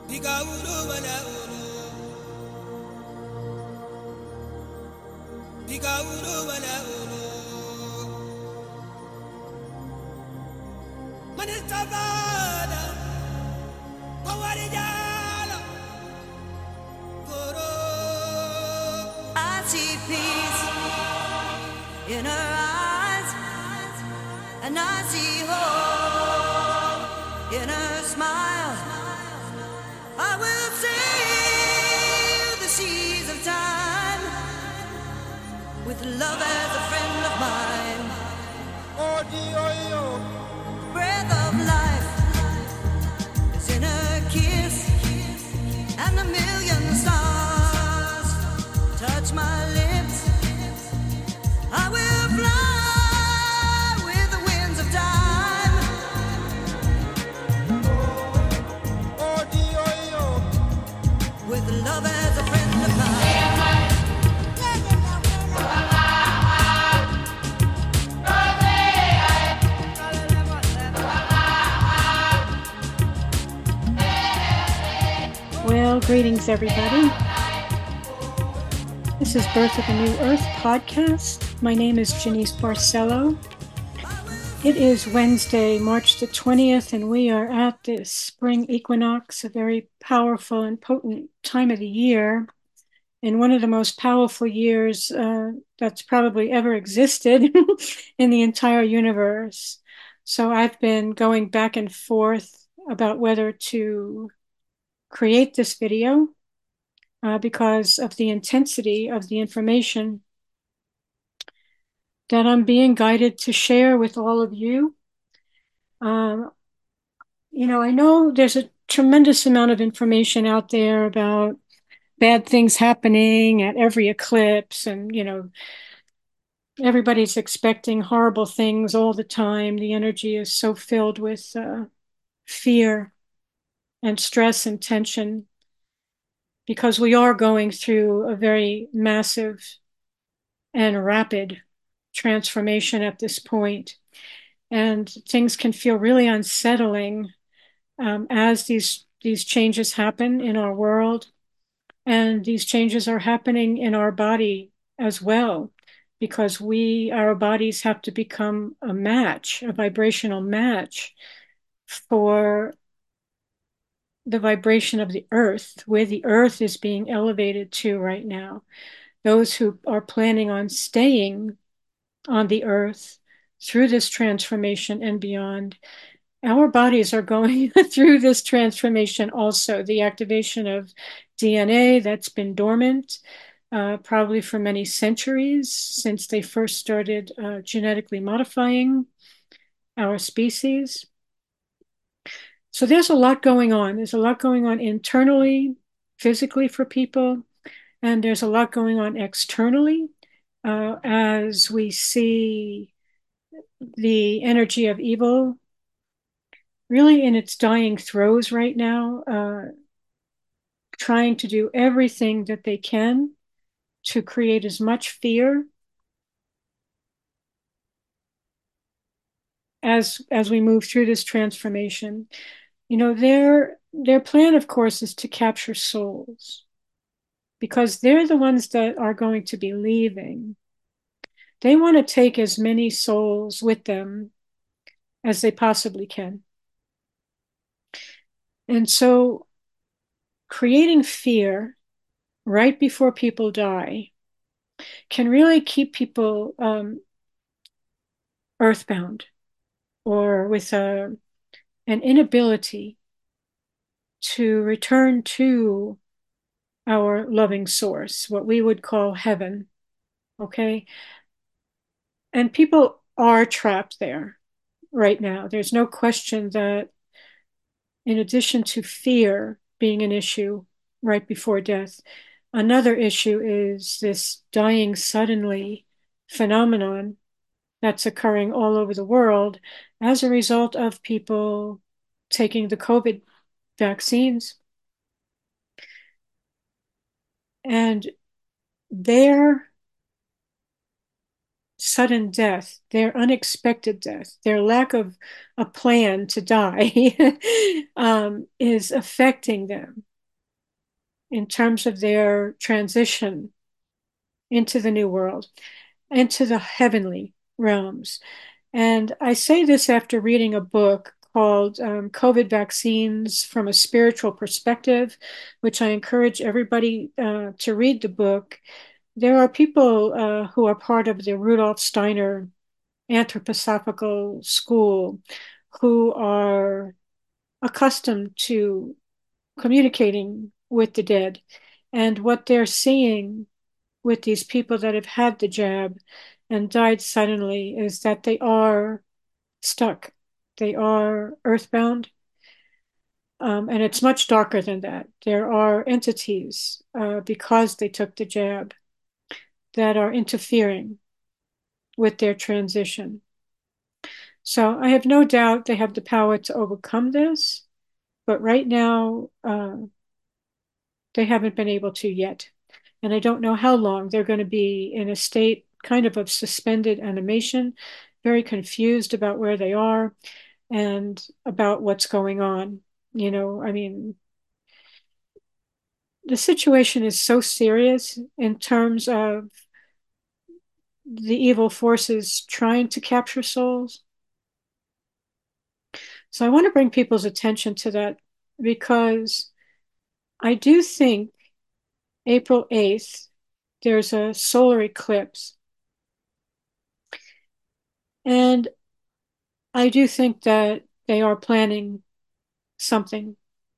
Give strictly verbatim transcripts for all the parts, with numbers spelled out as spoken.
Bigauro wala uro, bigauro wala uro. Manistagada, kawarijala, goro. I see peace in her eyes, and I see hope in her smile. I will sail the seas of time with love as a friend of mine. Breath of life is in her kiss, and a million stars touch my lips. I will fly with the winds of time. With love as a friend of mine. Well, greetings, everybody. This is Birth of a New Earth podcast. My name is Janice Barcelo. It is Wednesday, March the twentieth, and we are at the spring equinox, a very powerful and potent time of the year, and one of the most powerful years uh, that's probably ever existed in the entire universe. So I've been going back and forth about whether to create this video uh, because of the intensity of the information that I'm being guided to share with all of you. Um, you know, I know there's a tremendous amount of information out there about bad things happening at every eclipse, and, you know, everybody's expecting horrible things all the time. The energy is so filled with uh, fear and stress and tension because we are going through a very massive and rapid transformation at this point. And things can feel really unsettling um, as these these changes happen in our world, and these changes are happening in our body as well, because we our bodies have to become a match, a vibrational match for the vibration of the earth, where the earth is being elevated to right now. Those who are planning on staying on the earth through this transformation and beyond, our bodies are going through this transformation also. The activation of D N A that's been dormant uh, probably for many centuries since they first started uh, genetically modifying our species. So there's a lot going on. There's a lot going on internally, physically for people, and there's a lot going on externally uh, as we see the energy of evil really in its dying throes right now, uh, trying to do everything that they can to create as much fear as as we move through this transformation. You know, their their plan, of course, is to capture souls, because they're the ones that are going to be leaving. They want to take as many souls with them as they possibly can. And so creating fear right before people die can really keep people um, earthbound, or with a, an inability to return to our loving source, what we would call heaven. Okay. And people are trapped there right now. There's no question that, in addition to fear being an issue right before death, another issue is this dying suddenly phenomenon that's occurring all over the world as a result of people taking the COVID vaccines. And their sudden death, their unexpected death, their lack of a plan to die um, is affecting them in terms of their transition into the new world, into the heavenly realms. And I say this after reading a book called um, COVID Vaccines from a Spiritual Perspective, which I encourage everybody uh, to read the book. There are people uh, who are part of the Rudolf Steiner anthroposophical school who are accustomed to communicating with the dead. And what they're seeing with these people that have had the jab and died suddenly is that they are stuck. They are earthbound. Um, and it's much darker than that. There are entities, uh, because they took the jab, that are interfering with their transition. So I have no doubt they have the power to overcome this, but right now uh, they haven't been able to yet. And I don't know how long they're going to be in a state kind of of suspended animation, very confused about where they are and about what's going on. You know, I mean, the situation is so serious in terms of the evil forces trying to capture souls. So I want to bring people's attention to that because I do think April eighth, there's a solar eclipse. And I do think that they are planning something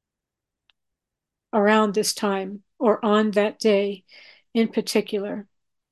around this time or on that day in particular.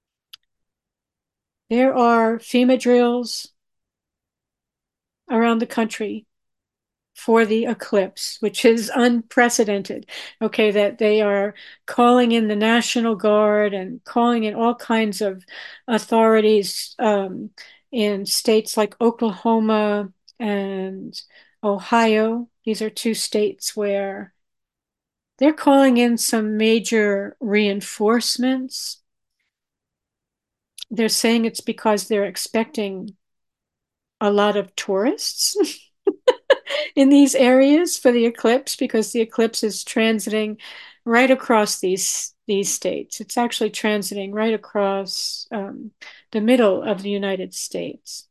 There are FEMA drills around the country for the eclipse, which is unprecedented. Okay, that they are calling in the National Guard and calling in all kinds of authorities um, in states like Oklahoma and Ohio. These are two states where they're calling in some major reinforcements. They're saying it's because they're expecting a lot of tourists in these areas for the eclipse because the eclipse is transiting right across these these states. It's actually transiting right across um, the middle of the United States.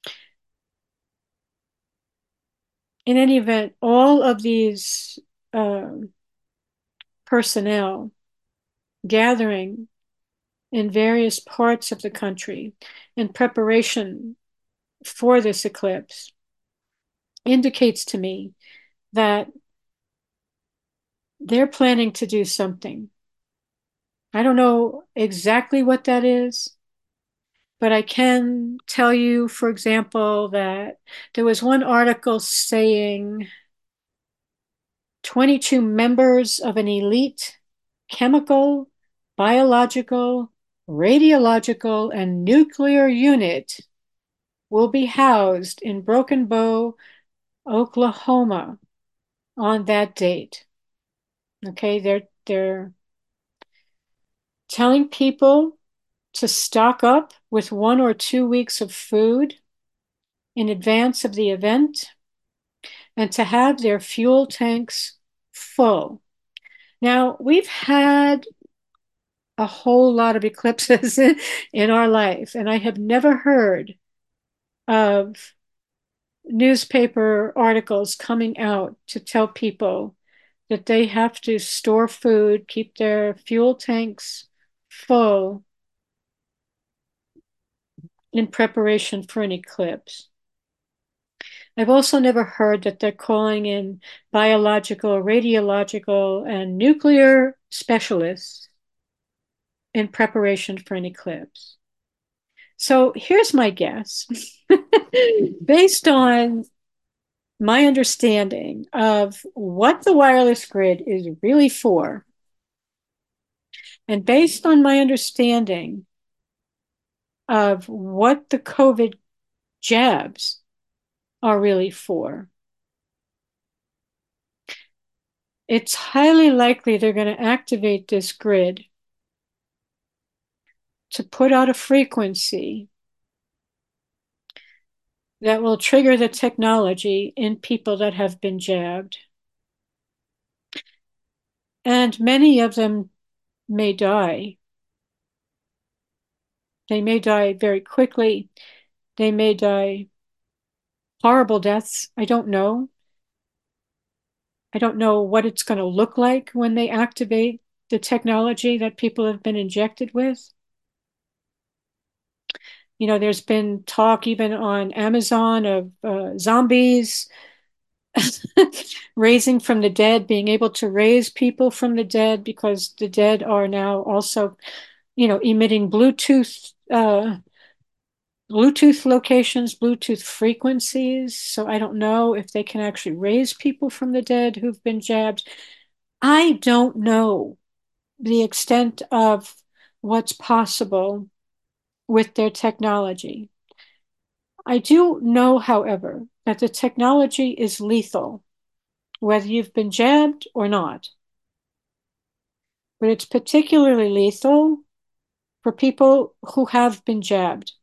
In any event, all of these um, personnel gathering in various parts of the country in preparation for this eclipse indicates to me that they're planning to do something. I don't know exactly what that is, but I can tell you, for example, that there was one article saying twenty-two members of an elite chemical, biological, radiological, and nuclear unit will be housed in Broken Bow, Oklahoma on that date. Okay, they're they're telling people to stock up with one or two weeks of food in advance of the event and to have their fuel tanks full. Now, we've had a whole lot of eclipses in our life, and I have never heard of newspaper articles coming out to tell people that they have to store food, keep their fuel tanks full in preparation for an eclipse. I've also never heard that they're calling in biological, radiological, and nuclear specialists in preparation for an eclipse. So here's my guess. Based on my understanding of what the wireless grid is really for, and based on my understanding of what the COVID jabs are really for, it's highly likely they're going to activate this grid to put out a frequency that will trigger the technology in people that have been jabbed. And many of them may die. They may die very quickly. They may die horrible deaths. I don't know. I don't know what it's going to look like when they activate the technology that people have been injected with. You know, there's been talk even on Amazon of uh, zombies raising from the dead, being able to raise people from the dead because the dead are now also, you know, emitting Bluetooth uh, Bluetooth locations, Bluetooth frequencies. So I don't know if they can actually raise people from the dead who've been jabbed. I don't know the extent of what's possible with their technology. I do know, however, that the technology is lethal, whether you've been jabbed or not. But it's particularly lethal for people who have been jabbed.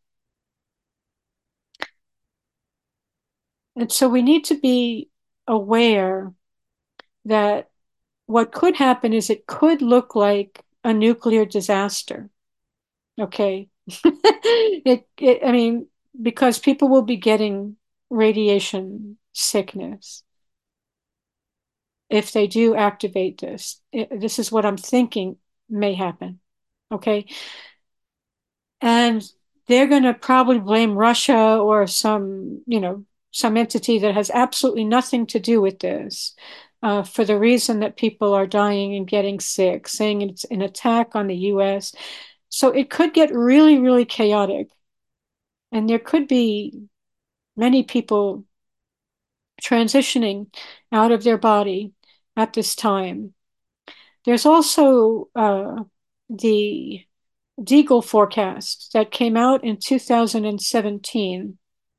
And so we need to be aware that what could happen is it could look like a nuclear disaster. Okay. it, it, I mean, because people will be getting radiation sickness if they do activate this. It, this is what I'm thinking may happen. Okay. And they're going to probably blame Russia or some, you know, some entity that has absolutely nothing to do with this uh, for the reason that people are dying and getting sick, saying it's an attack on the U S. So it could get really, really chaotic. And there could be many people transitioning out of their body at this time. There's also uh, the Deagle forecast that came out in two thousand seventeen.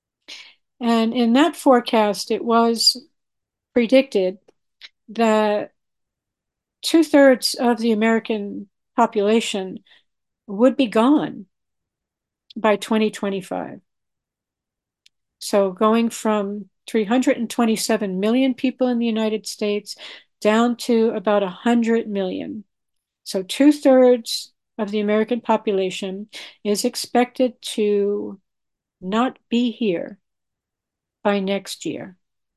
And in that forecast, it was predicted that two thirds of the American population would be gone by twenty twenty-five. So going from three hundred twenty-seven million people in the United States down to about one hundred million. So two thirds of the American population is expected to not be here by next year.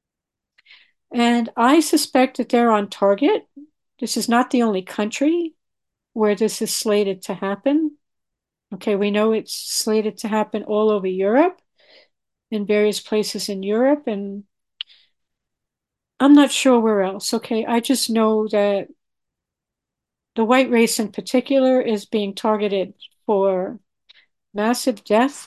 And I suspect that they're on target. This is not the only country where this is slated to happen. Okay, we know it's slated to happen all over Europe, in various places in Europe, and I'm not sure where else. Okay, I just know that the white race in particular is being targeted for massive death,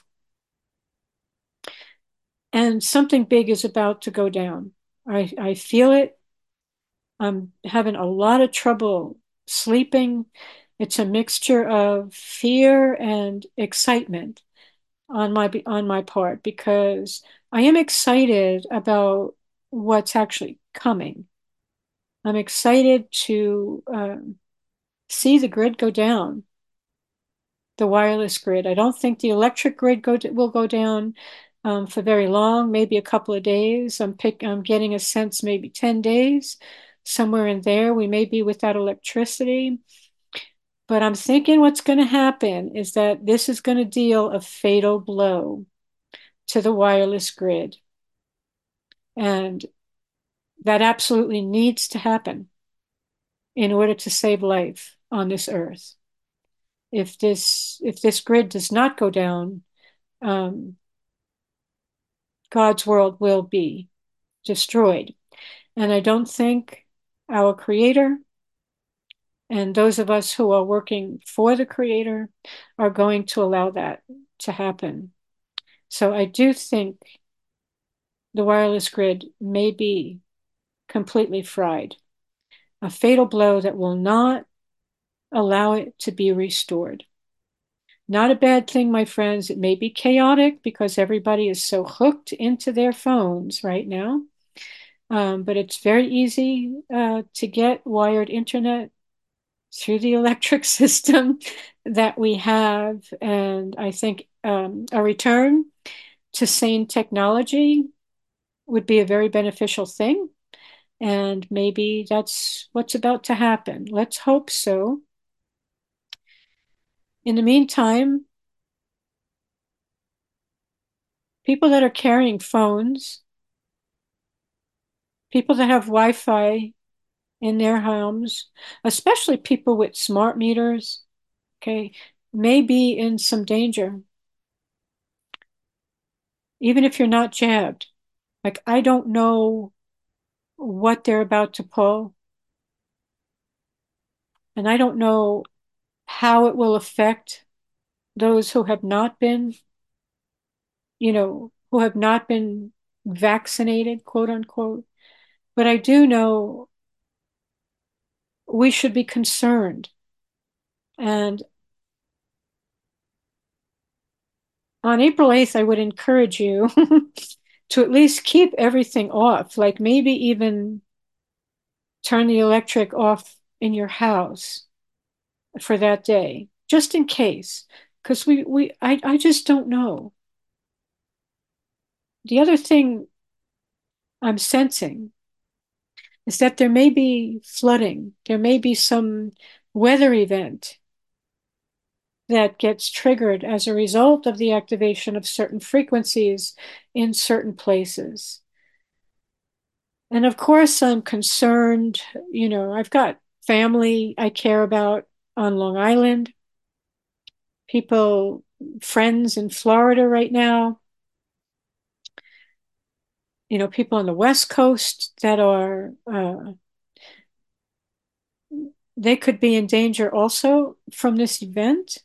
and something big is about to go down. I, I feel it. I'm having a lot of trouble sleeping. It's a mixture of fear and excitement on my on my part because I am excited about what's actually coming. I'm excited to um, see the grid go down, the wireless grid. I don't think the electric grid go to, will go down um, for very long, maybe a couple of days. I'm pick, I'm getting a sense maybe ten days, somewhere in there. We may be without electricity. But I'm thinking what's going to happen is that this is going to deal a fatal blow to the wireless grid. And that absolutely needs to happen in order to save life on this earth. If this if this grid does not go down, um, God's world will be destroyed. And I don't think our Creator and those of us who are working for the Creator are going to allow that to happen. So I do think the wireless grid may be completely fried, a fatal blow that will not allow it to be restored. Not a bad thing, my friends. It may be chaotic because everybody is so hooked into their phones right now. Um, but it's very easy uh, to get wired internet through the electric system that we have. And I think um, a return to sane technology would be a very beneficial thing. And maybe that's what's about to happen. Let's hope so. In the meantime, people that are carrying phones, people that have Wi-Fi in their homes, especially people with smart meters, okay, may be in some danger, even if you're not jabbed. Like, I don't know what they're about to pull, and I don't know how it will affect those who have not been, you know, who have not been vaccinated, quote unquote. But I do know we should be concerned. And on April eighth, I would encourage you to at least keep everything off, like maybe even turn the electric off in your house for that day, just in case. Because we, we I, I just don't know. The other thing I'm sensing is that there may be flooding, there may be some weather event that gets triggered as a result of the activation of certain frequencies in certain places. And of course, I'm concerned, you know, I've got family I care about on Long Island, people, friends in Florida right now, you know, people on the West Coast that are, uh, they could be in danger also from this event.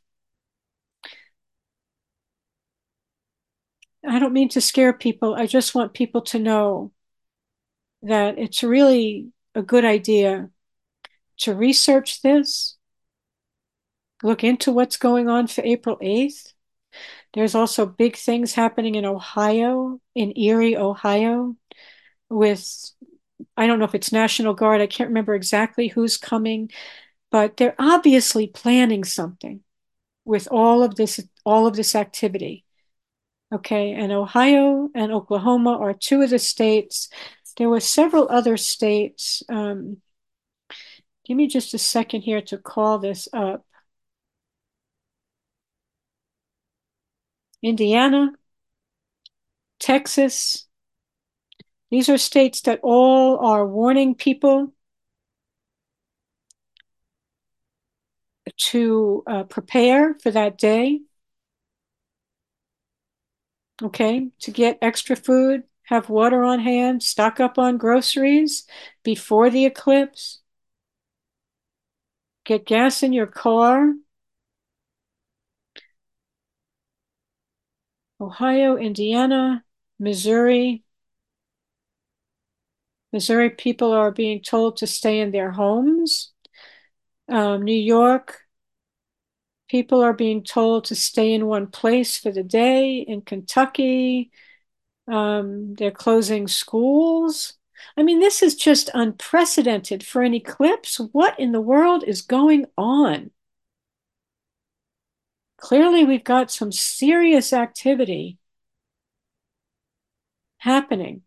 I don't mean to scare people. I just want people to know that it's really a good idea to research this, look into what's going on for April eighth. There's also big things happening in Ohio, in Erie, Ohio, with, I don't know if it's National Guard, I can't remember exactly who's coming, but they're obviously planning something with all of this, all of this activity. Okay, and Ohio and Oklahoma are two of the states. There were several other states. Um, give me just a second here to call this up. Indiana, Texas. These are states that all are warning people to uh, prepare for that day. Okay, to get extra food, have water on hand, stock up on groceries before the eclipse, get gas in your car. Ohio, Indiana, Missouri. Missouri people are being told to stay in their homes. Um, New York, people are being told to stay in one place for the day. In Kentucky, um, they're closing schools. I mean, this is just unprecedented for an eclipse. What in the world is going on? Clearly, we've got some serious activity happening.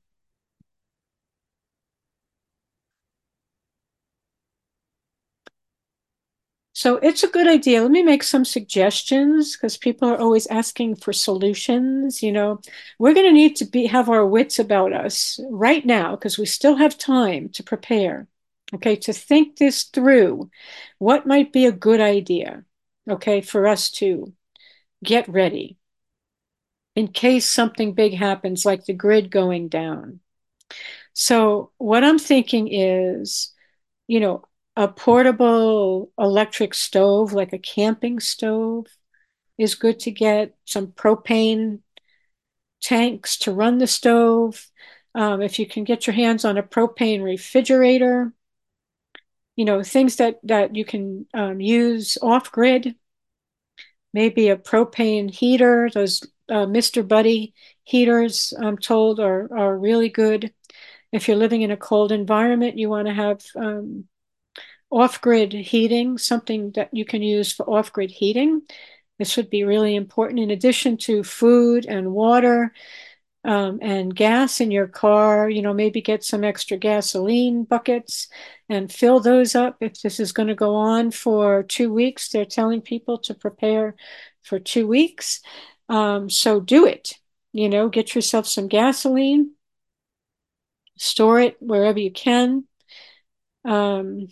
So it's a good idea. Let me make some suggestions because people are always asking for solutions. You know, we're going to need to be have our wits about us right now because we still have time to prepare. Okay, to think this through. What might be a good idea? Okay, for us to get ready in case something big happens, like the grid going down. So what I'm thinking is, you know, a portable electric stove, like a camping stove, is good to get. Some propane tanks to run the stove. Um, if you can get your hands on a propane refrigerator, you know, things that, that you can um, use off grid, maybe a propane heater, those uh, Mister Buddy heaters, I'm told, are, are really good. If you're living in a cold environment, you want to have um, off-grid heating, something that you can use for off-grid heating. This would be really important in addition to food and water, um, and gas in your car. You know, maybe get some extra gasoline buckets and fill those up. If this is going to go on for two weeks, they're telling people to prepare for two weeks. Um, so do it. You know, get yourself some gasoline, store it wherever you can. Um,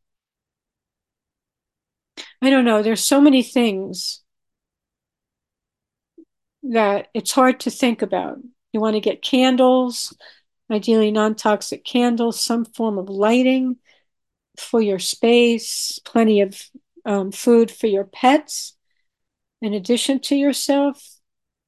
I don't know. There's so many things that it's hard to think about. You want to get candles, ideally non-toxic candles, some form of lighting for your space, plenty of um, food for your pets in addition to yourself.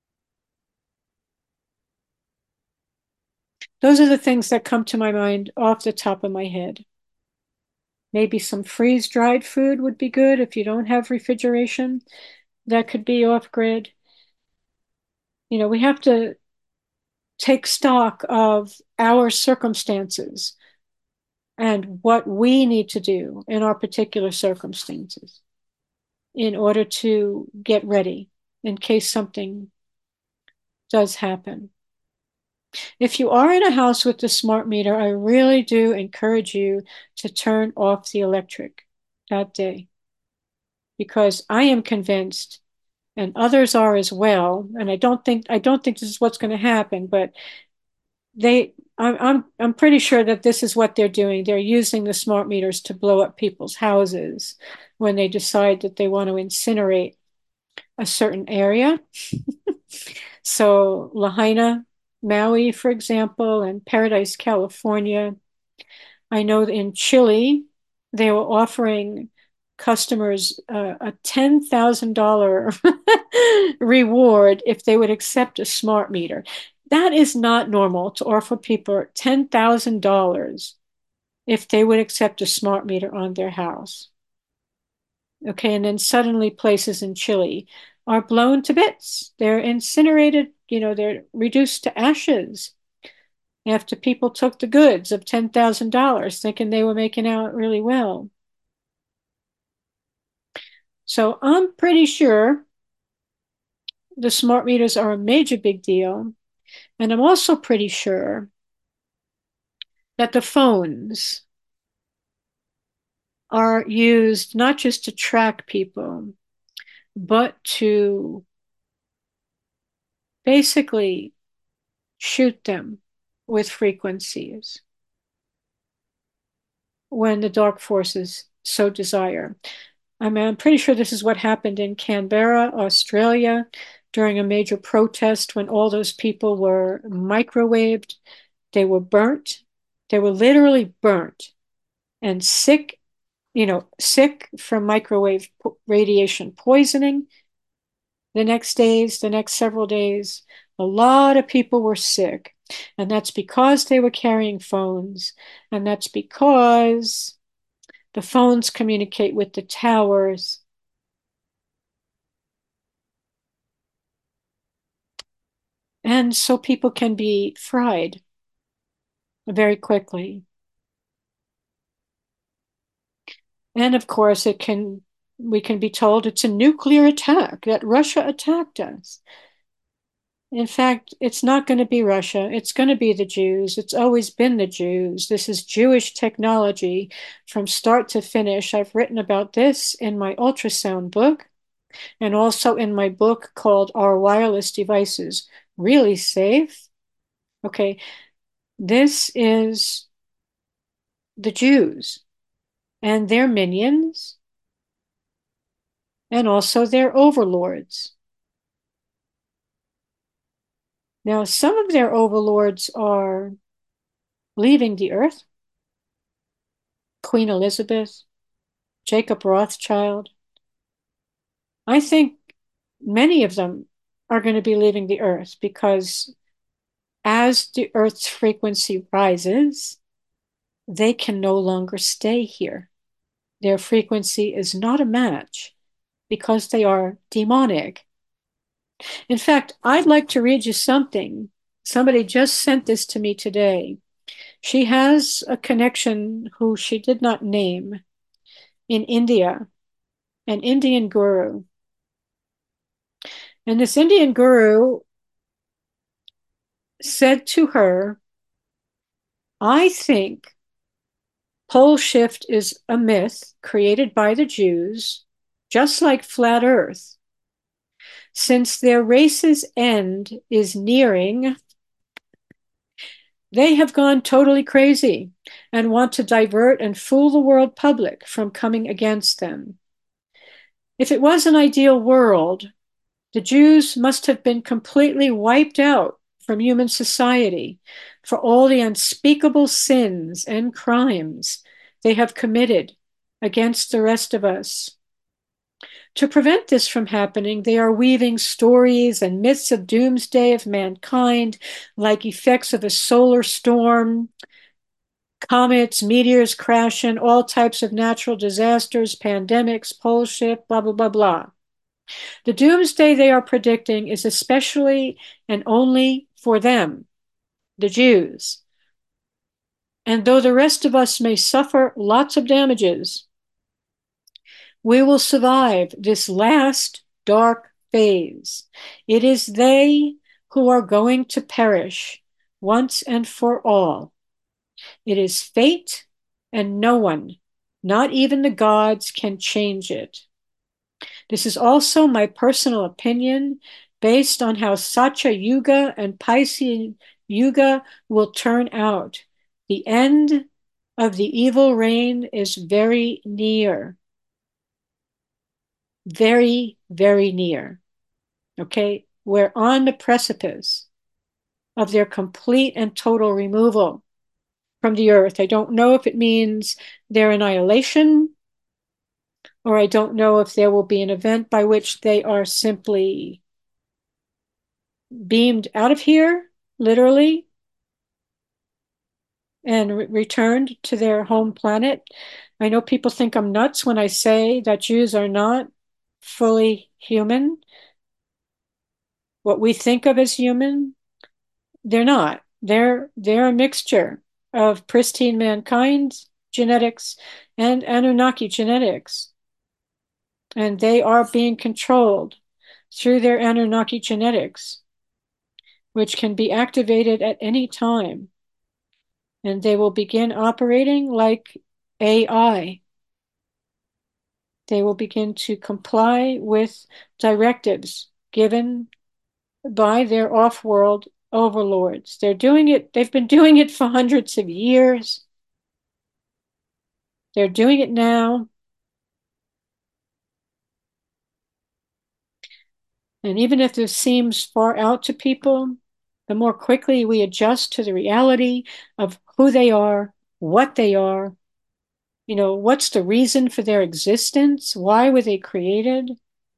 Those are the things that come to my mind off the top of my head. Maybe some freeze-dried food would be good if you don't have refrigeration. That could be off-grid. You know, we have to take stock of our circumstances and what we need to do in our particular circumstances in order to get ready in case something does happen. If you are in a house with the smart meter, I really do encourage you to turn off the electric that day, because I am convinced, and others are as well, and I don't think I don't think this is what's going to happen, but they I'm I'm I'm pretty sure that this is what they're doing. They're using the smart meters to blow up people's houses when they decide that they want to incinerate a certain area. So Lahaina, Maui, for example, and Paradise, California. I know that in Chile, they were offering customers uh, a ten thousand dollars reward if they would accept a smart meter. That is not normal to offer people ten thousand dollars if they would accept a smart meter on their house. Okay, and then suddenly places in Chile are blown to bits. They're incinerated, you know, they're reduced to ashes after people took the goods of ten thousand dollars thinking they were making out really well. So I'm pretty sure the smart meters are a major big deal. And I'm also pretty sure that the phones are used not just to track people, but to basically shoot them with frequencies when the dark forces so desire. I mean, I'm pretty sure this is what happened in Canberra, Australia, during a major protest when all those people were microwaved. They were burnt. They were literally burnt and sick, you know, sick from microwave radiation poisoning. The next days, the next several days, a lot of people were sick. And that's because they were carrying phones. And that's because the phones communicate with the towers. And so people can be fried very quickly. And of course, it can we can be told it's a nuclear attack, that Russia attacked us. In fact, it's not going to be Russia. It's going to be the Jews. It's always been the Jews. This is Jewish technology from start to finish. I've written about this in my ultrasound book and also in my book called Are Wireless Devices Really Safe? Okay, this is the Jews and their minions and also their overlords. Now, some of their overlords are leaving the earth. Queen Elizabeth, Jacob Rothschild. I think many of them are going to be leaving the earth because as the earth's frequency rises, they can no longer stay here. Their frequency is not a match because they are demonic. In fact, I'd like to read you something. Somebody just sent this to me today. She has a connection who she did not name in India, an Indian guru. And this Indian guru said to her, I think pole shift is a myth created by the Jews, just like flat earth. Since their race's end is nearing, they have gone totally crazy and want to divert and fool the world public from coming against them. If it was an ideal world, the Jews must have been completely wiped out from human society for all the unspeakable sins and crimes they have committed against the rest of us. To prevent this from happening, they are weaving stories and myths of doomsday of mankind, like effects of a solar storm, comets, meteors crashing, all types of natural disasters, pandemics, pole shift, blah, blah, blah, blah. The doomsday they are predicting is especially and only for them, the Jews. And though the rest of us may suffer lots of damages, we will survive this last dark phase. It is they who are going to perish once and for all. It is fate, and no one, not even the gods, can change it. This is also my personal opinion based on how Satya Yuga and Piscean Yuga will turn out. The end of the evil reign is very near. Very, very near. Okay? We're on the precipice of their complete and total removal from the earth. I don't know if it means their annihilation, or I don't know if there will be an event by which they are simply beamed out of here, literally, and re- returned to their home planet. I know people think I'm nuts when I say that Jews are not fully human. What we think of as human, they're not. They're they're a mixture of pristine mankind genetics and Anunnaki genetics. And they are being controlled through their Anunnaki genetics, which can be activated at any time. And they will begin operating like A I. They will begin to comply with directives given by their off-world overlords. They're doing it, they've been doing it for hundreds of years. They're doing it now. And even if this seems far out to people, the more quickly we adjust to the reality of who they are, what they are, you know, what's the reason for their existence? Why were they created?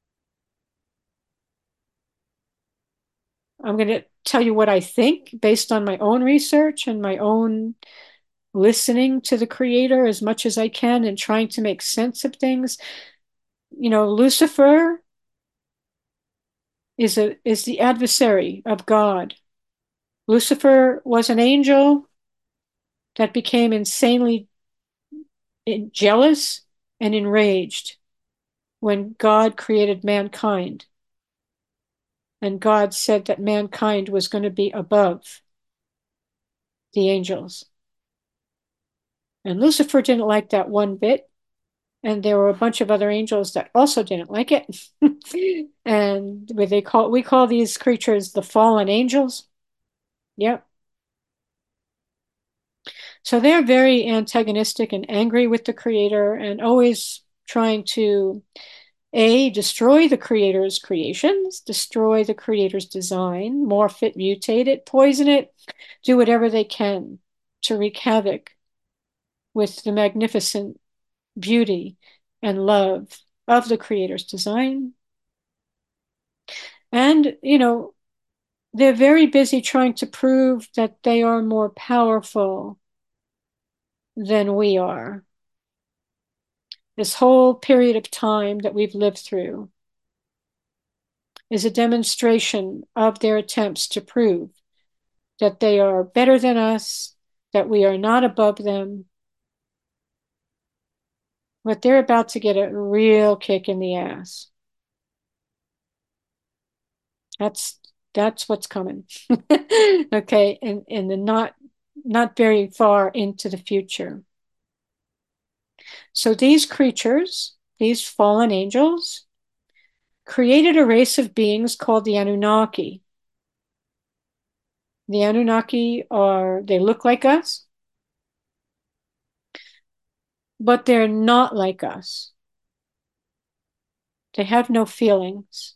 I'm going to tell you what I think based on my own research and my own listening to the Creator as much as I can and trying to make sense of things. You know, Lucifer is a is the adversary of God. Lucifer was an angel that became insanely jealous and enraged when God created mankind. And God said that mankind was going to be above the angels. And Lucifer didn't like that one bit. And there were a bunch of other angels that also didn't like it. And they call we call these creatures the fallen angels. Yep. So they're very antagonistic and angry with the Creator and always trying to A, destroy the Creator's creations, destroy the Creator's design, morph it, mutate it, poison it, do whatever they can to wreak havoc with the magnificent beauty and love of the Creator's design. And, you know, they're very busy trying to prove that they are more powerful than we are. This whole period of time that we've lived through is a demonstration of their attempts to prove that they are better than us, that we are not above them. But they're about to get a real kick in the ass. That's that's what's coming. Okay, in, in the not not very far into the future. So these creatures, these fallen angels, created a race of beings called the Anunnaki. The Anunnaki are, they look like us, but they're not like us. They have no feelings.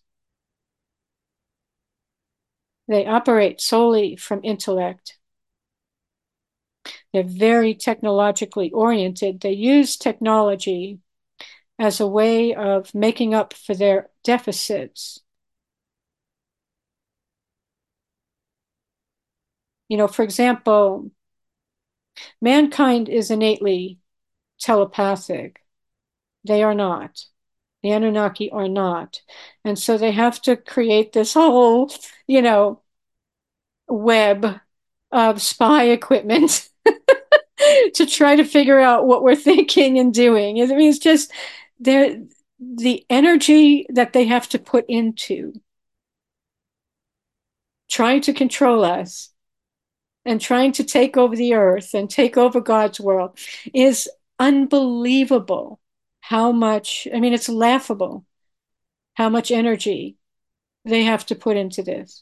They operate solely from intellect. They're very technologically oriented. They use technology as a way of making up for their deficits. You know, for example, mankind is innately telepathic. They are not. The Anunnaki are not. And so they have to create this whole, you know, web of spy equipment to try to figure out what we're thinking and doing. I mean, it's just they're, the energy that they have to put into trying to control us and trying to take over the earth and take over God's world is unbelievable. How much, I mean, it's laughable how much energy they have to put into this.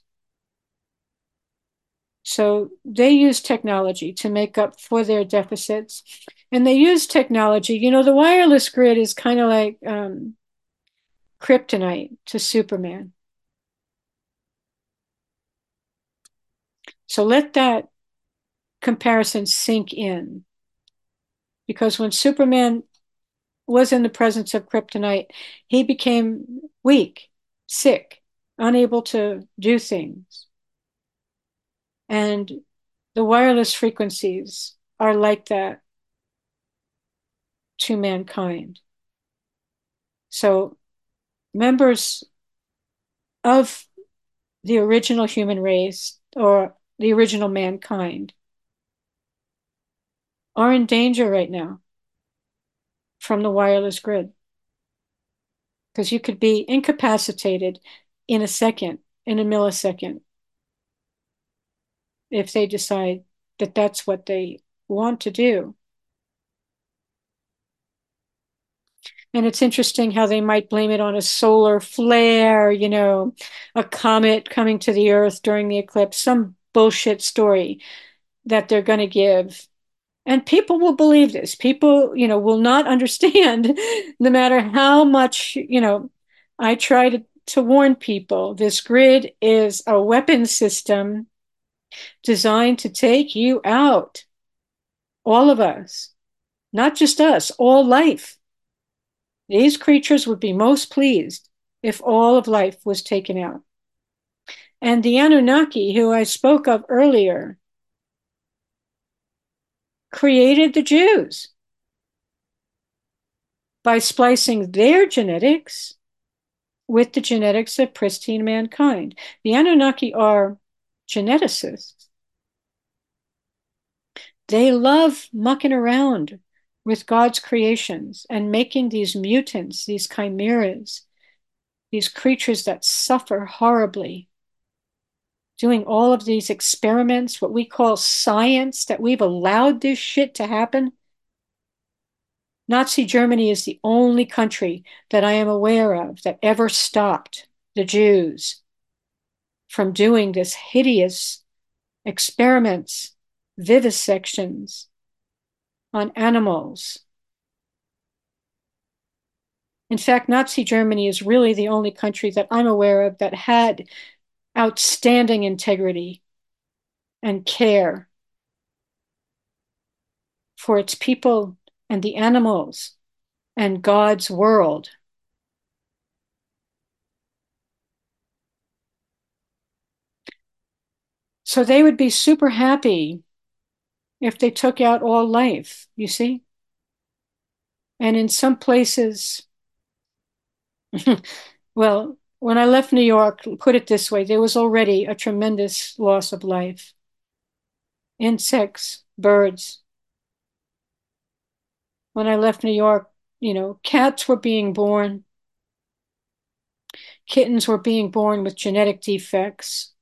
So they use technology to make up for their deficits. And they use technology. You know, the wireless grid is kind of like um, kryptonite to Superman. So let that comparison sink in. Because when Superman was in the presence of kryptonite, he became weak, sick, unable to do things. And the wireless frequencies are like that to mankind. So members of the original human race or the original mankind are in danger right now from the wireless grid. Because you could be incapacitated in a second, in a millisecond, if they decide that that's what they want to do. And it's interesting how they might blame it on a solar flare, you know, a comet coming to the earth during the eclipse, some bullshit story that they're going to give. And people will believe this. People, you know, will not understand no matter how much, you know, I try to, to warn people. This grid is a weapon system designed to take you out. All of us, not just us, all life. These creatures would be most pleased if all of life was taken out. And the Anunnaki, who I spoke of earlier, created the Jews by splicing their genetics with the genetics of pristine mankind. The Anunnaki are geneticists. They love mucking around with God's creations and making these mutants, these chimeras, these creatures that suffer horribly, doing all of these experiments, what we call science, that we've allowed this shit to happen. Nazi Germany is the only country that I am aware of that ever stopped the Jews from doing this hideous experiments, vivisections on animals. In fact, Nazi Germany is really the only country that I'm aware of that had outstanding integrity and care for its people and the animals and God's world. So they would be super happy if they took out all life, you see? And in some places, well, when I left New York, put it this way, there was already a tremendous loss of life. Insects, birds. When I left New York, you know, cats were being born. kittens were being born with genetic defects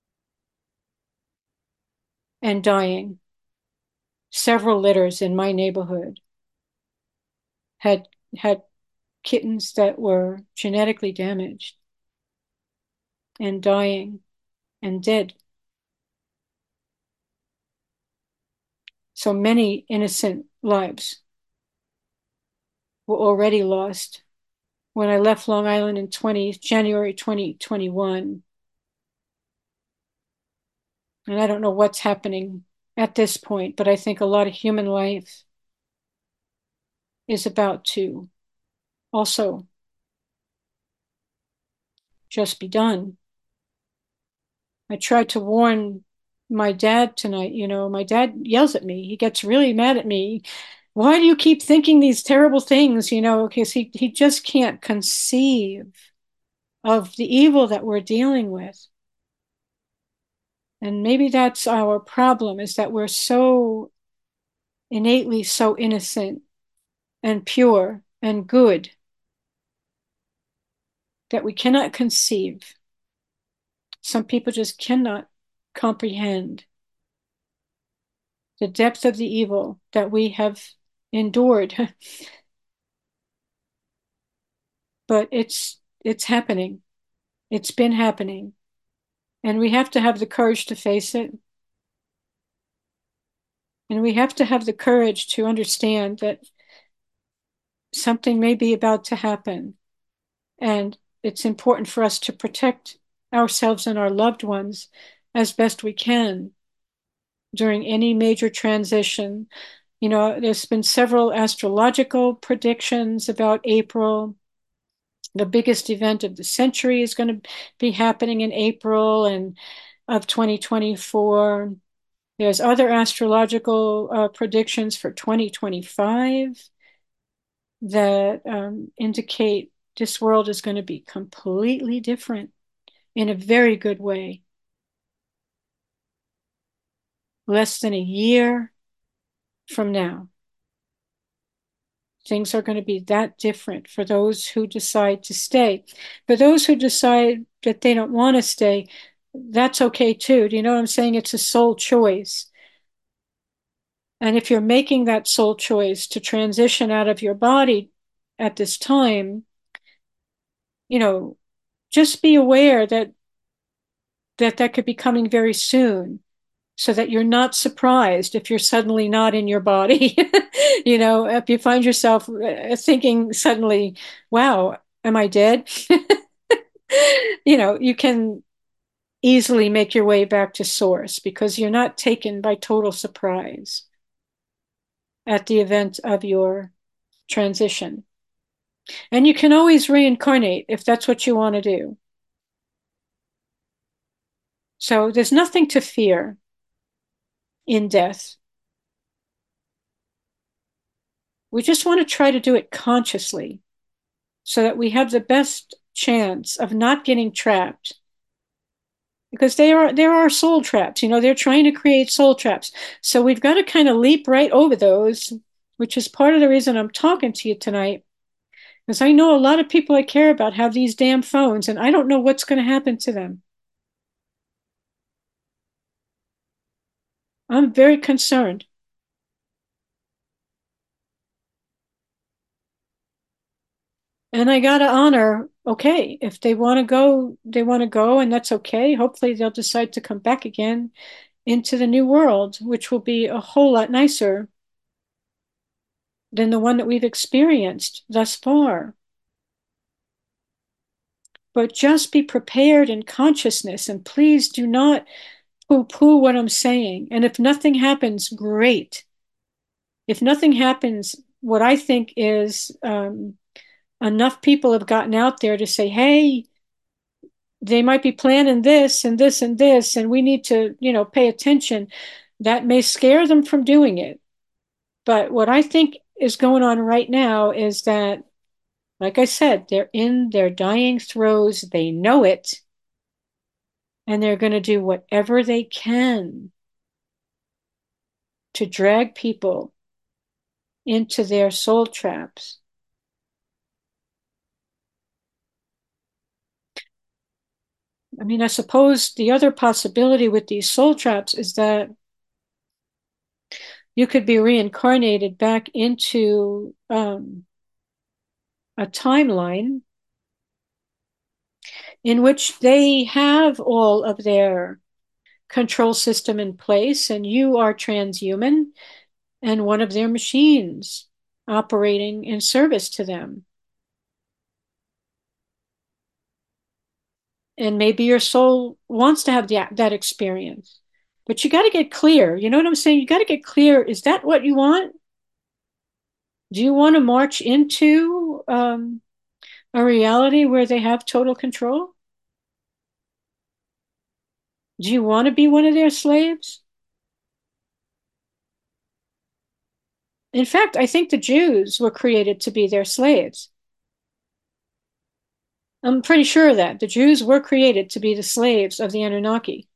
and dying. Several litters in my neighborhood had had kittens that were genetically damaged and dying and dead. So many innocent lives were already lost. When I left Long Island in January twenty twenty-one, and I don't know what's happening at this point, but I think a lot of human life is about to also just be done. I tried to warn my dad tonight. You know, my dad yells at me. He gets really mad at me. Why do you keep thinking these terrible things? You know, because he, he just can't conceive of the evil that we're dealing with. And maybe that's our problem, is that we're so innately so innocent and pure and good that we cannot conceive. Some people just cannot comprehend the depth of the evil that we have endured. But it's it's happening. It's been happening. And we have to have the courage to face it. And we have to have the courage to understand that something may be about to happen. And it's important for us to protect ourselves and our loved ones as best we can during any major transition. You know, there's been several astrological predictions about April. The biggest event of the century is going to be happening in April and of twenty twenty-four. There's other astrological uh, predictions for twenty twenty-five that um, indicate this world is going to be completely different in a very good way. Less than a year from now, things are going to be that different for those who decide to stay. For those who decide that they don't want to stay, that's okay too. Do you know what I'm saying? It's a soul choice. And if you're making that soul choice to transition out of your body at this time, you know, just be aware that that that could be coming very soon, so that you're not surprised if you're suddenly not in your body. You know, if you find yourself thinking suddenly, wow, am I dead? You know, you can easily make your way back to source because you're not taken by total surprise at the event of your transition. And you can always reincarnate if that's what you want to do. So there's nothing to fear in death. We just want to try to do it consciously so that we have the best chance of not getting trapped. Because they are there are soul traps, you know, they're trying to create soul traps. So we've got to kind of leap right over those, which is part of the reason I'm talking to you tonight. Because I know a lot of people I care about have these damn phones, and I don't know what's going to happen to them. I'm very concerned. And I got to honor, okay, if they want to go, they want to go, and that's okay. Hopefully they'll decide to come back again into the new world, which will be a whole lot nicer than the one that we've experienced thus far. But just be prepared in consciousness, and please do not poo-poo what I'm saying. And if nothing happens, great. If nothing happens, what I think is um, enough people have gotten out there to say, hey, they might be planning this and this and this, and we need to, you know, pay attention. That may scare them from doing it. But what I think is going on right now is that, like I said, they're in their dying throes. They know it. And they're going to do whatever they can to drag people into their soul traps. I mean, I suppose the other possibility with these soul traps is that you could be reincarnated back into um, a timeline in which they have all of their control system in place, and you are transhuman and one of their machines operating in service to them. And maybe your soul wants to have that, that experience, but you got to get clear. You know what I'm saying? You got to get clear. Is that what you want? Do you want to march into um, a reality where they have total control? Do you want to be one of their slaves? In fact, I think the Jews were created to be their slaves. I'm pretty sure that the Jews were created to be the slaves of the Anunnaki.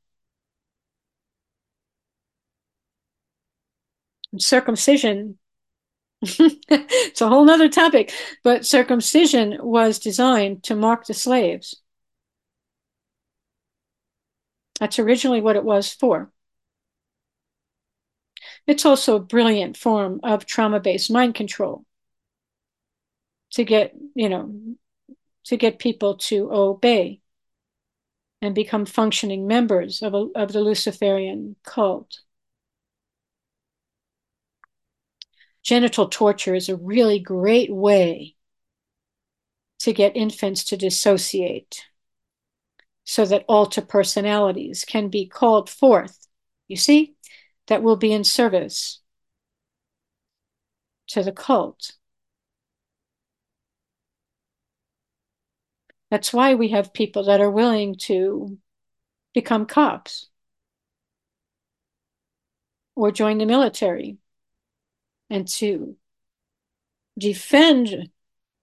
Circumcision, it's a whole nother topic, but circumcision was designed to mark the slaves. That's originally what it was for. It's also a brilliant form of trauma-based mind control to get, you know, to get people to obey and become functioning members of, a, of the Luciferian cult. Genital torture is a really great way to get infants to dissociate so that alter personalities can be called forth. You see, that will be in service to the cult. That's why we have people that are willing to become cops or join the military and to defend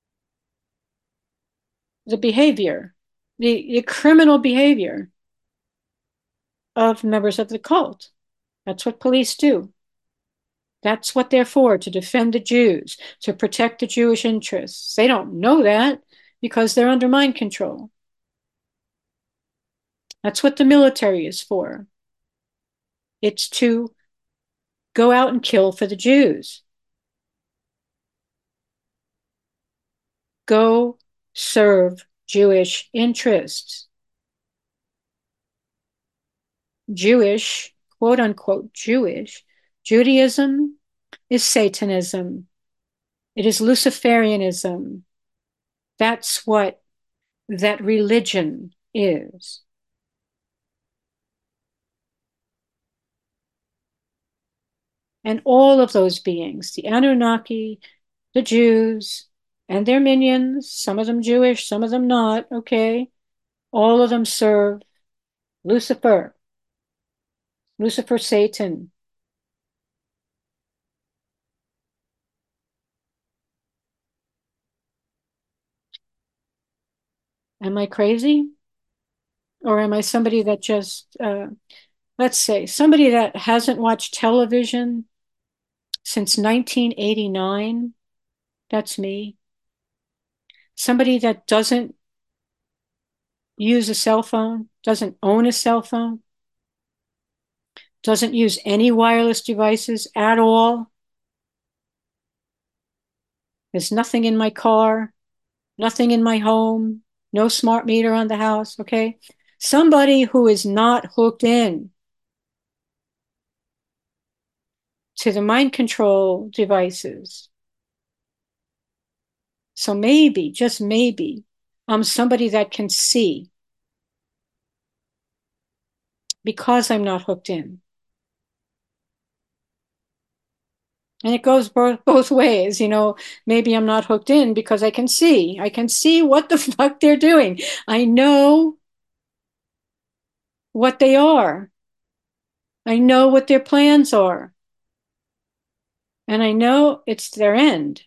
the behavior, the, the criminal behavior of members of the cult. That's what police do. That's what they're for, to defend the Jews, to protect the Jewish interests. They don't know that because they're under mind control. That's what the military is for. It's to go out and kill for the Jews. Go serve Jewish interests. Jewish, quote unquote, Jewish, Judaism is Satanism. It is Luciferianism. That's what that religion is. And all of those beings, the Anunnaki, the Jews, and their minions, some of them Jewish, some of them not, okay, all of them serve Lucifer, Lucifer, Satan. Am I crazy? Or am I somebody that just, uh, let's say, somebody that hasn't watched television since nineteen eighty-nine? That's me. Somebody that doesn't use a cell phone, doesn't own a cell phone, doesn't use any wireless devices at all. There's nothing in my car, nothing in my home, no smart meter on the house, okay? Somebody who is not hooked in to the mind control devices. So maybe, just maybe, I'm somebody that can see because I'm not hooked in. And it goes both, both ways, you know, maybe I'm not hooked in because I can see. I can see what the fuck they're doing. I know what they are. I know what their plans are. And I know it's their end.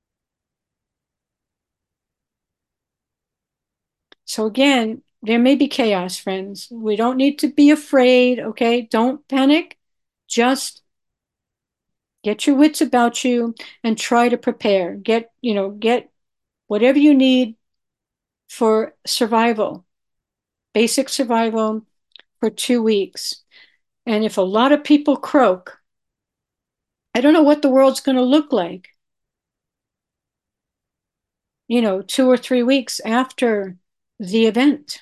So again, there may be chaos, friends. We don't need to be afraid, okay? Don't panic. Just get your wits about you and try to prepare. Get, you know, get whatever you need for survival basic survival for two weeks. And if a lot of people croak, I don't know what the world's going to look like, you know, two or three weeks after the event.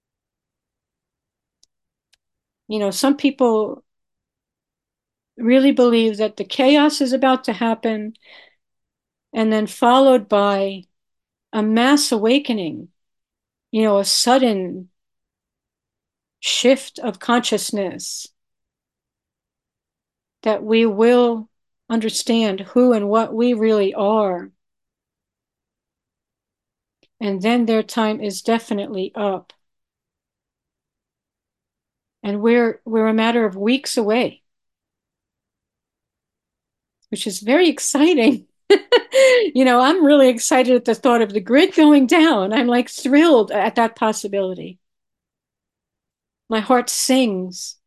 You know, some people really believe that the chaos is about to happen and then followed by a mass awakening, you know, a sudden shift of consciousness that we will understand who and what we really are. And then their time is definitely up. And we're we're a matter of weeks away, which is very exciting. You know, I'm really excited at the thought of the grid going down. I'm like thrilled at that possibility. My heart sings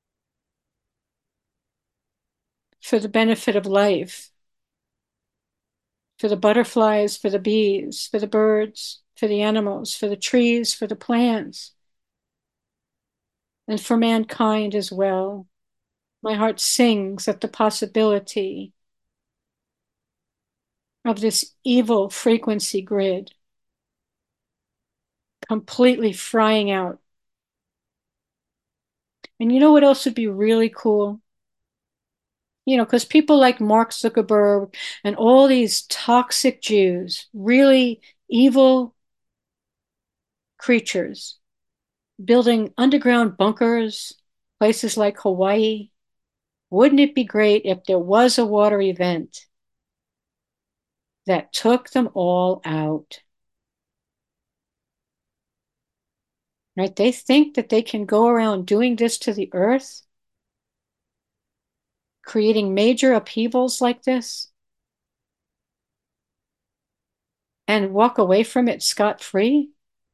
for the benefit of life, for the butterflies, for the bees, for the birds, for the animals, for the trees, for the plants, and for mankind as well. My heart sings at the possibility of this evil frequency grid completely frying out. And you know what else would be really cool? You know, because people like Mark Zuckerberg and all these toxic Jews, really evil creatures, building underground bunkers, places like Hawaii. Wouldn't it be great if there was a water event that took them all out? Right? They think that they can go around doing this to the earth, creating major upheavals like this, and walk away from it scot-free?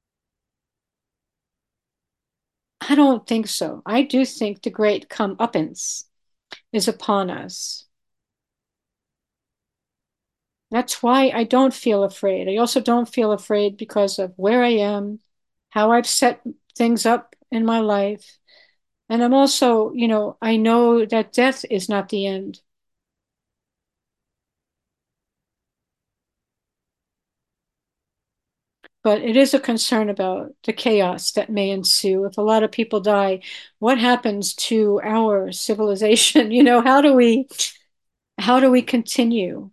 I don't think so. I do think the great comeuppance is upon us. That's why I don't feel afraid. I also don't feel afraid because of where I am, how I've set things up in my life. And I'm also, you know, I know that death is not the end. But it is a concern about the chaos that may ensue. If a lot of people die, what happens to our civilization? You know, how do we how do we continue?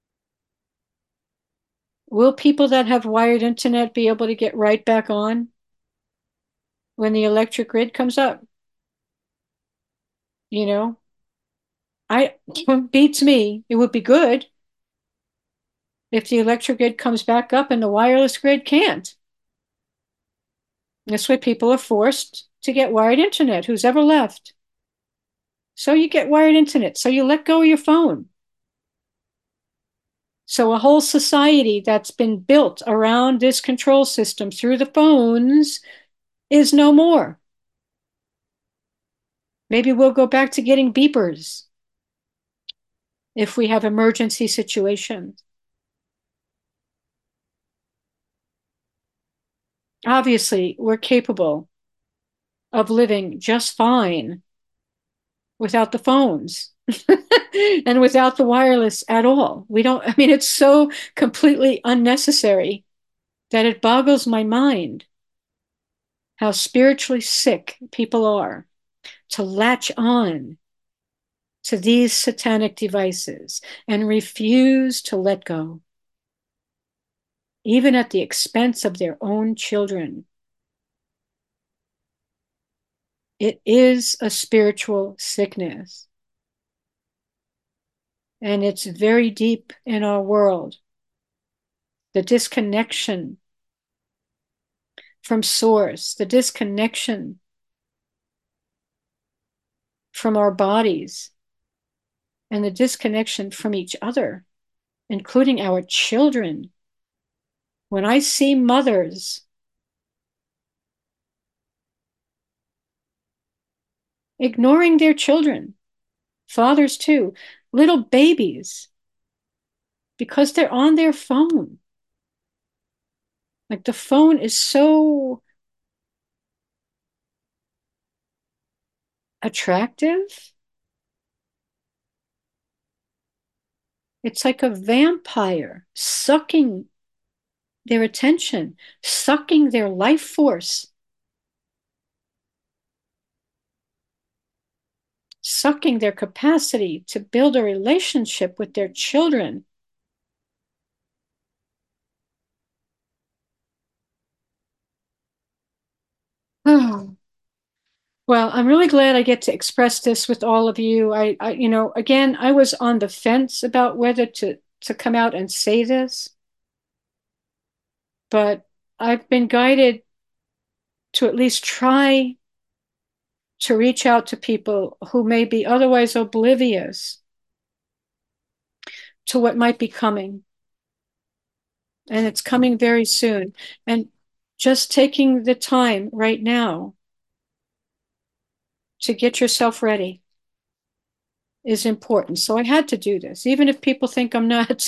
Will people that have wired internet be able to get right back on when the electric grid comes up? You know, I beats me. It would be good if the electric grid comes back up and the wireless grid can't. That's why people are forced to get wired internet, who's ever left. So you get wired internet. So you let go of your phone. So a whole society that's been built around this control system through the phones is no more. Maybe we'll go back to getting beepers if we have emergency situations. Obviously, we're capable of living just fine without the phones and without the wireless at all. We don't, I mean, it's so completely unnecessary that it boggles my mind how spiritually sick people are to latch on to these satanic devices and refuse to let go, even at the expense of their own children. It is a spiritual sickness. And it's very deep in our world. The disconnection from source, the disconnection from our bodies, and the disconnection from each other, including our children. When I see mothers ignoring their children, fathers too, little babies, because they're on their phone. Like the phone is so attractive. It's like a vampire sucking their attention, sucking their life force, sucking their capacity to build a relationship with their children. Oh, well, I'm really glad I get to express this with all of you. I, I, you know, again, I was on the fence about whether to to come out and say this, but I've been guided to at least try to reach out to people who may be otherwise oblivious to what might be coming. And it's coming very soon. And just taking the time right now to get yourself ready is important. So I had to do this, even if people think I'm nuts.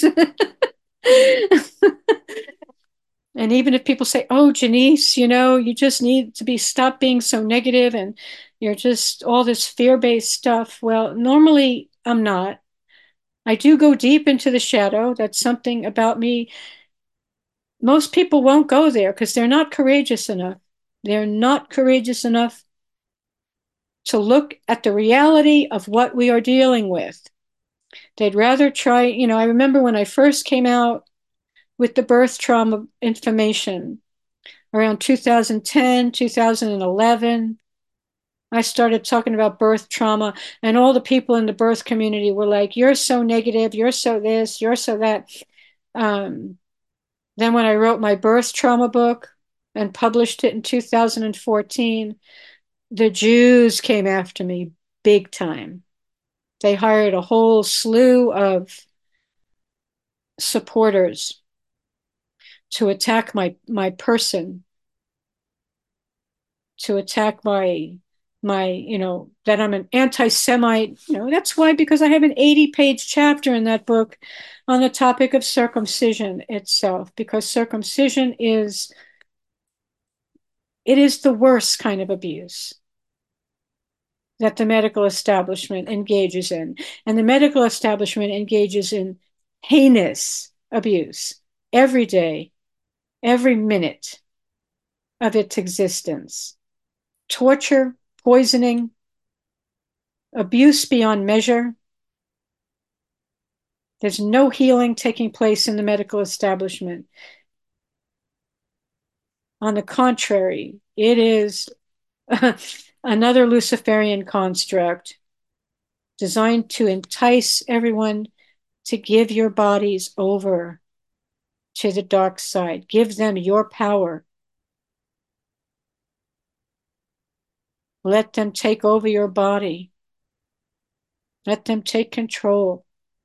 And even if people say, oh, Janice, you know, you just need to be stop being so negative and you're just all this fear-based stuff. Well, normally I'm not. I do go deep into the shadow. That's something about me. Most people won't go there because they're not courageous enough. They're not courageous enough to look at the reality of what we are dealing with. They'd rather try, you know, I remember when I first came out with the birth trauma information around two thousand ten, two thousand eleven. I started talking about birth trauma, and all the people in the birth community were like, you're so negative, you're so this, you're so that. Um, then when I wrote my birth trauma book and published it in two thousand fourteen, the Jews came after me big time. They hired a whole slew of supporters to attack my my person, to attack my my you know that I'm an anti-Semite. You know that's why, because I have an eighty page chapter in that book on the topic of circumcision itself, because circumcision is it is the worst kind of abuse that the medical establishment engages in. And the medical establishment engages in heinous abuse every day, every minute of its existence. Torture, poisoning, abuse beyond measure. There's no healing taking place in the medical establishment. On the contrary, it is another Luciferian construct designed to entice everyone to give your bodies over to the dark side. Give them your power. Let them take over your body. Let them take control.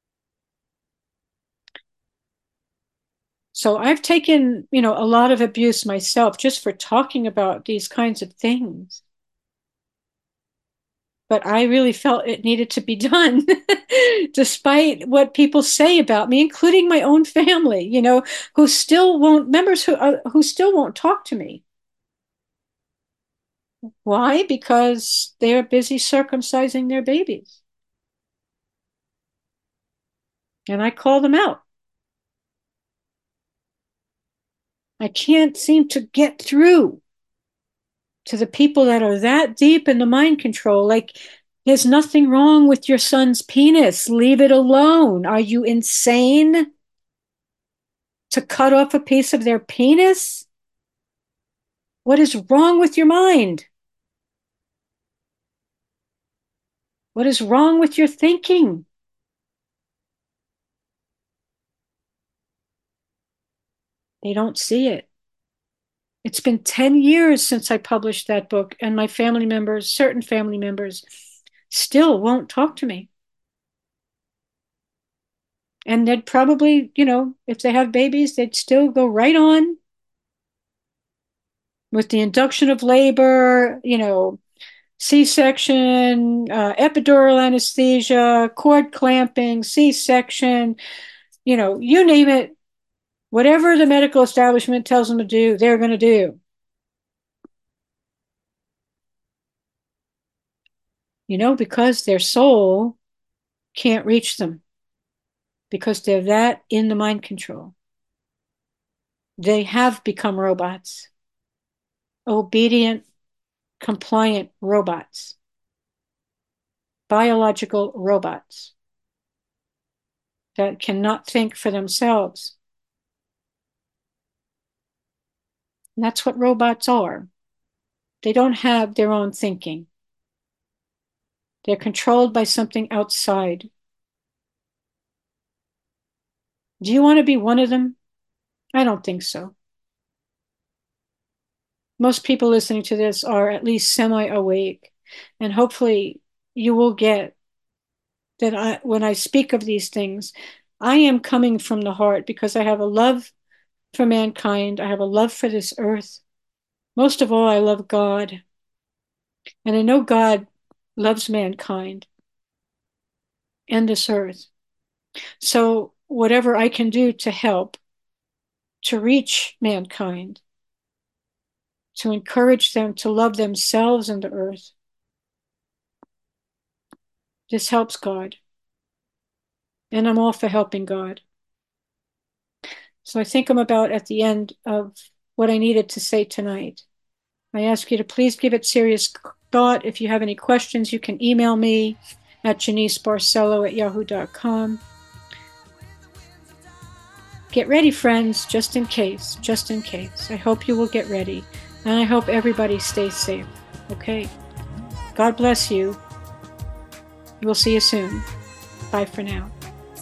So I've taken, you know, a lot of abuse myself just for talking about these kinds of things. But I really felt it needed to be done, despite what people say about me, including my own family, you know, who still won't, members who, uh, who still won't talk to me. Why? Because they're busy circumcising their babies. And I call them out. I can't seem to get through to the people that are that deep in the mind control. Like, there's nothing wrong with your son's penis. Leave it alone. Are you insane to cut off a piece of their penis? What is wrong with your mind? What is wrong with your thinking? They don't see it. It's been ten years since I published that book, and my family members, certain family members, still won't talk to me. And they'd probably, you know, if they have babies, they'd still go right on with the induction of labor, you know, C-section, uh, epidural anesthesia, cord clamping, C-section, you know, you name it. Whatever the medical establishment tells them to do, they're going to do. You know, because their soul can't reach them, because they're that in the mind control. They have become robots, obedient, compliant robots, biological robots that cannot think for themselves. And that's what robots are. They don't have their own thinking. They're controlled by something outside. Do you want to be one of them? I don't think so. Most people listening to this are at least semi-awake, and hopefully you will get that I, when I speak of these things, I am coming from the heart because I have a love for mankind. I have a love for this earth. Most of all, I love God. And I know God loves mankind and this earth. So whatever I can do to help, to reach mankind, to encourage them to love themselves and the earth, this helps God. And I'm all for helping God. So I think I'm about at the end of what I needed to say tonight. I ask you to please give it serious thought. If you have any questions, you can email me at Janice Barcelo at yahoo dot com. Get ready, friends, just in case, just in case. I hope you will get ready. And I hope everybody stays safe. Okay? God bless you. We'll see you soon. Bye for now.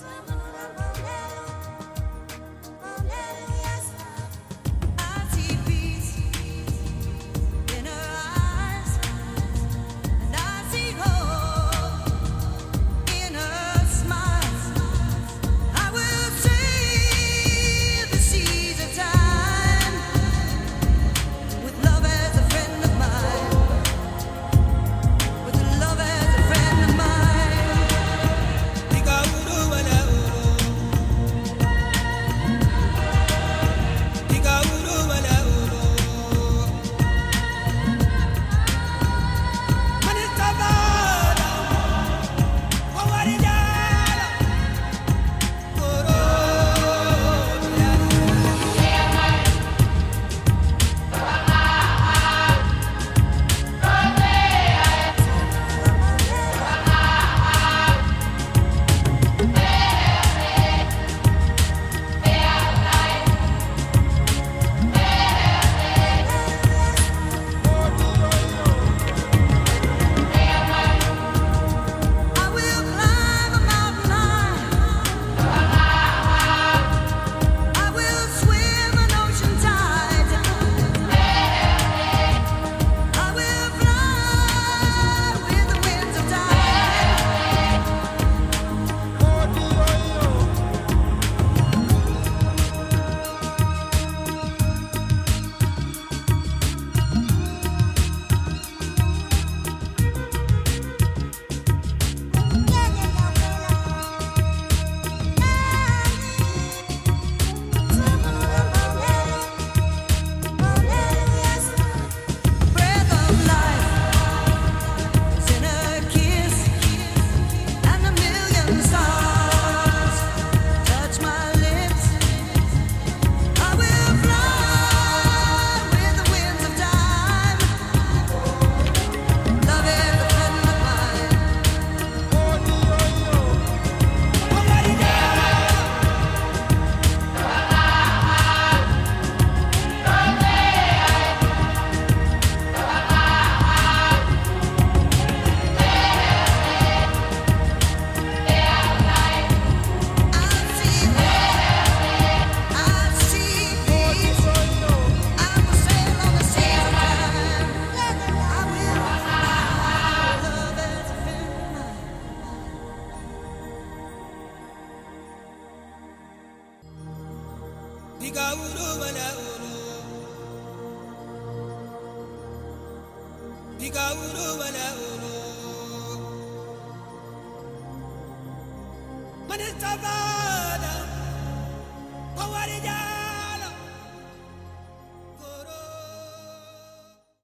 I see peace in her eyes, and I see hope in her smile. I will sail the seas of time with love as a friend of mine, with love as a friend of mine. Diga uru wala uru. Diga uru wala uru. Manistabada, wawarijala, koro I will climb a mountain high. I will swim an ocean tide. I will fly with the winds of time. Breath of life is in her kiss, and a million stars touch my lips. I will fly with the winds of time. Love is a friend of mine. I see hope, I see peace. I will sail on the seas of time. I will fly with love as a friend of mine. Diga uru wala uru. Diga uru wala uru. Manistabada, wawarijala.